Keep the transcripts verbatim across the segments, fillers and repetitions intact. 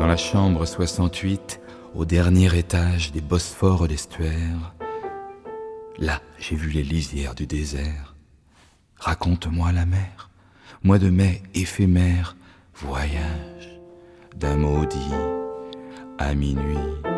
Dans la chambre soixante-huit, au dernier étage des Bosphores d'estuaire, là j'ai vu les lisières du désert. Raconte-moi la mer, mois de mai éphémère, voyage d'un maudit à minuit.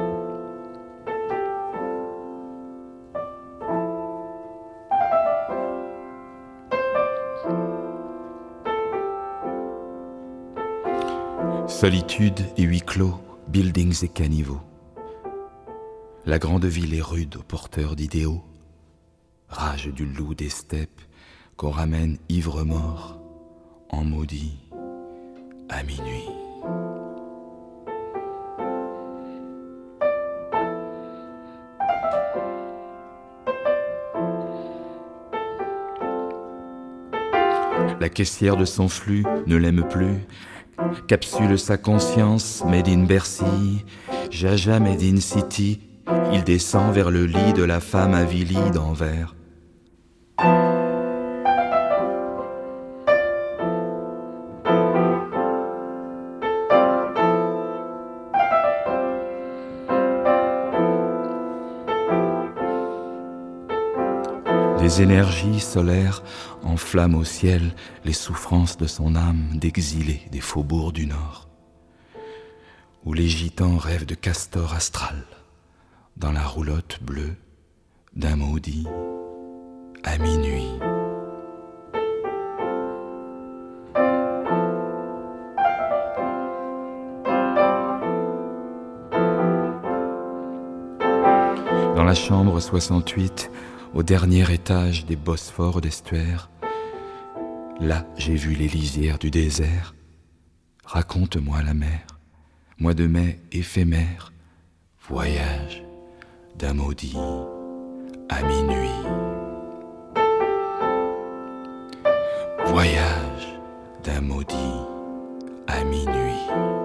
Solitude et huis clos, buildings et caniveaux. La grande ville est rude aux porteurs d'idéaux. Rage du loup des steppes qu'on ramène ivre-mort en maudit à minuit. La caissière de son flux ne l'aime plus, capsule sa conscience, made in Bercy, Jaja made in City, il descend vers le lit de la femme avilie d'Anvers. Des énergies solaires enflamment au ciel les souffrances de son âme d'exilé des faubourgs du Nord, où les gitans rêvent de castor astral dans la roulotte bleue d'un maudit à minuit. Dans la chambre soixante-huit, au dernier étage des Bosphores d'estuaire, là j'ai vu les lisières du désert. Raconte-moi la mer, mois de mai éphémère, voyage d'un maudit à minuit. Voyage d'un maudit à minuit.